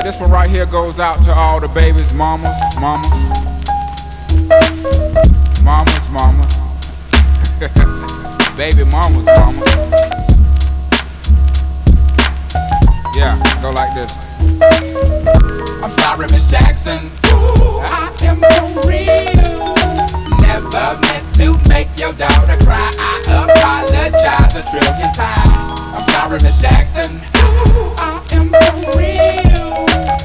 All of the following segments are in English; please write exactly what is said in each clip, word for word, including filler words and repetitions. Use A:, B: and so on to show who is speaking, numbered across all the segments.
A: this one right here goes out to all the babies, mamas, mamas, mamas, mamas, baby mamas, mamas. Yeah, go like this.
B: I'm sorry, Miss Jackson. Ooh, I am for real. Never meant to make your daughter cry. I apologize a trillion times. I'm sorry, Miss Jackson. Ooh, I am for real.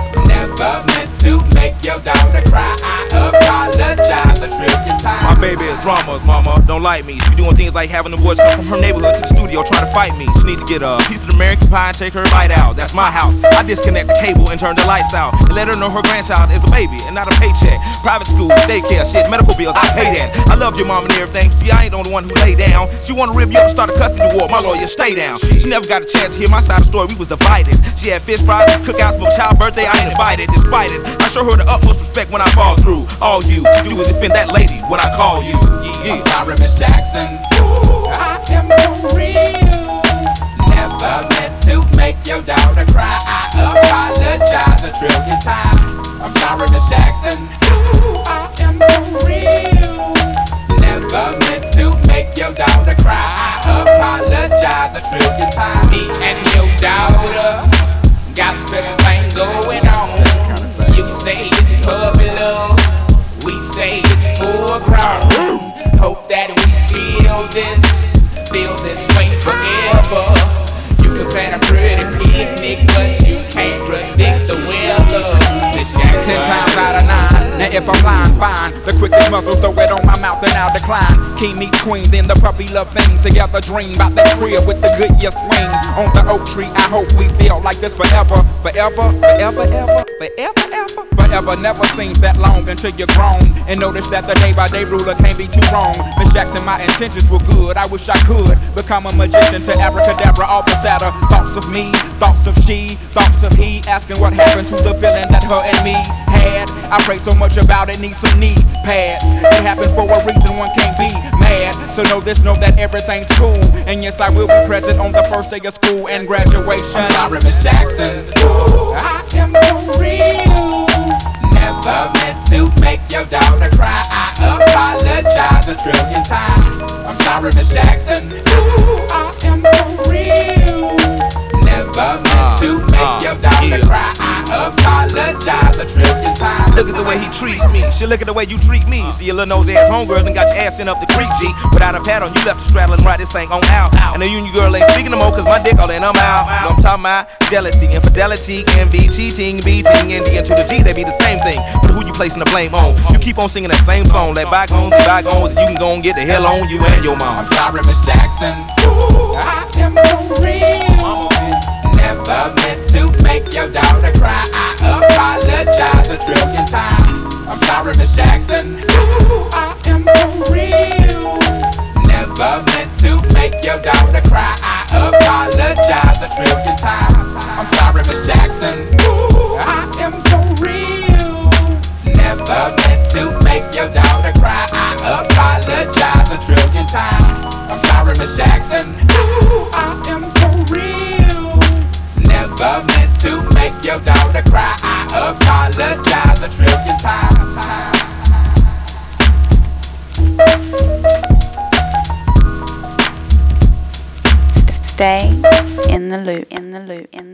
B: Never meant to make your daughter cry. I apologize a trillion times.
C: My baby is drama, mama, don't like me. She be doing things like having the boys come from her neighborhood to the studio trying to fight me. She need to get a piece of American pie and take her bite out. That's my house. I disconnect the cable and turn the lights out and let her know her grandchild is a baby and not a paycheck. Private school, daycare, shit, medical bills, I pay that. I love your mom and everything. See, I ain't the only one who lay down. She wanna rip you up and start a custody war. My lawyer, stay down. She never got a chance to hear my side of the story. We was divided. She had fish fries, cookouts for my child's birthday. I ain't invited, despite it. I show her the utmost respect when I fall through. All you do is defend that lady when I call you. Yeah.
B: I'm sorry, Miss Jackson. Ooh, I am for real. Never meant to make your daughter cry. I apologize a trillion times. I'm sorry, Miss Jackson. Ooh, I am for real. Never meant to make your daughter cry. I apologize a trillion times. Me and your daughter got a special thing going on. You say it's puppy love, we say it's full grown. Hope that we feel this, feel this way forever. You can plan a pretty picnic, but you can't predict the weather. Miss Jackson.
A: Ten times out of nine. Now if I'm lying, fine. The quickest muzzle, throw it on my mouth and I'll decline. King meets queen, then the puppy love thing. Together dream about that crib with the good year swing. On the oak tree, I hope we feel like this forever. Forever, forever, ever, forever, ever. Forever never seems that long until you're grown. And notice that the day by day ruler can't be too wrong. Miss Jackson, my intentions were good. I wish I could become a magician to abracadabra, all beside her. Thoughts of me, thoughts of she, thoughts of he. Asking what happened to the feeling that her and me had. I pray so much about it, need some knee pads. It happened for a reason, one can't be mad. So know this, know that everything's cool. And yes, I will be present on the first day of school and graduation.
B: I'm sorry, Miss Jackson. Ooh, I am for real. Never meant to make your daughter cry. I apologize a trillion times. I'm sorry, Miss Jackson. Ooh, I am for real. Never meant to make your daughter cry. I apologize a trillion times.
C: Look at the way he treats me. She look at the way you treat me. See your little nose ass homegirl and got your ass in up the creek, G. Without a pad on, you left the straddle and ride this thing on out. And the union girl ain't speaking no more, cause my dick all in, I'm out. You know I'm talking about? Jealousy, infidelity, envy, cheating, beating, and the N to the G, they be the same thing. But who you placing the blame on? You keep on singing that same song. Let bygones be bygones, and you can go and get the hell on you and your mom.
B: I'm sorry, Miss Jackson. Ooh, I am for real. Never meant to make your daughter cry. I apologize a trillion times. I'm sorry, Miss Jackson. Ooh, I am for real. Never meant to make your daughter cry. I apologize a trillion times. I'm sorry, Miss Jackson. Ooh, I am for real. Never meant to make your daughter cry. I apologize a trillion times. I'm sorry, Miss Jackson. Ooh, I am for real. Never meant to make your daughter cry. I apologize a trillion times.
D: Stay in the loop, in the loop, in the